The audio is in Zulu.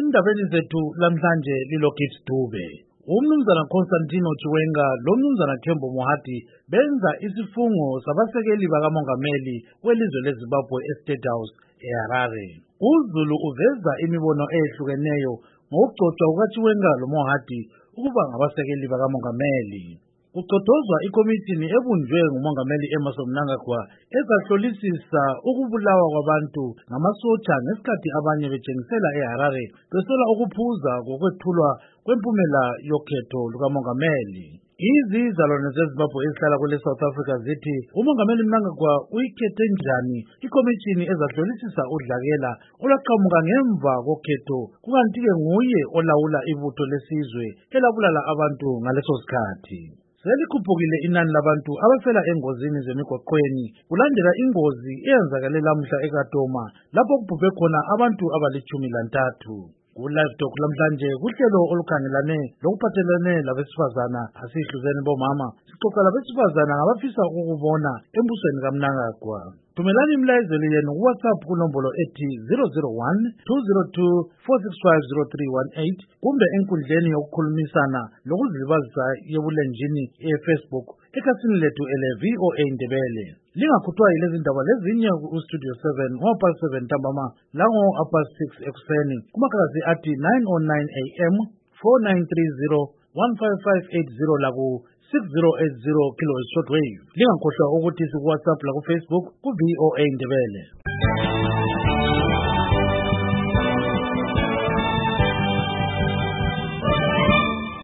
Endabeni zethu lamhlanje lilokithi Dube. Umnumzana Constantino Chiwenga lomnumzana Thembo Mohati benza isifungo sabasekeli bakamongameli welizwe leZimbabwe eState House eHarare. UZulu uveza imibono ehlukeneyo ngokugcotshwa kukaChiwenga loMohati ukuba ngabasekeli bakamongameli. Kucotozwa ikomishini ebunjwe ngumongameli Emmerson Mnangagwa ezahlolisisa ukubulawa kwabantu ngamasotsha ngesikhathi abanye betshengisela eHarare besola ukuphuza kokwethulwa kwempumela yokhetho lukamongameli. Izizalwane zeZimbabwe ezihlala kule South Africa zithi umongameli Mnangagwa uyikhethe njani ikomishini ezahlolisisa udlakela olaqhamuka ngemva kokhetho kukanti-ke nguye olawula ibutho lesizwe elabulala abantu ngaleso sikhathi. Selikhuphukile inani labantu abafela engozini zemigwaqweni kulandela ingozi eyenzakale lamuhla eKatoma lapho kubhubhe khona abantu abali-13. Ku-Live Talk lamhlanje kuhlelo olukhangelane lokuphathelane labesifazana asihluzeni bomama sixoxa labesifazana ngabafisa ukubona embusweni kaMnangagwa. Thumelani imlayezelo yenu kuWhatsApp kunombolo ethi 001-202-465-0318 kumbe enkundleni yokukhulumisana lokuzilibazisa yebulenjini eFacebook ekhasini lethu ele-VOA Ndebele. Lingakhuthwa yilezi ndaba lezinye ku-Studio 7 ngo-7 ntambama lango-6 ekuseni kumakhathi athi 9:09 AM 4930 15580 laku 6080 kHz shortwave. Lingakhohlwa ukuthi siku-WhatsApp laku Facebook ku-VOA Ndebele.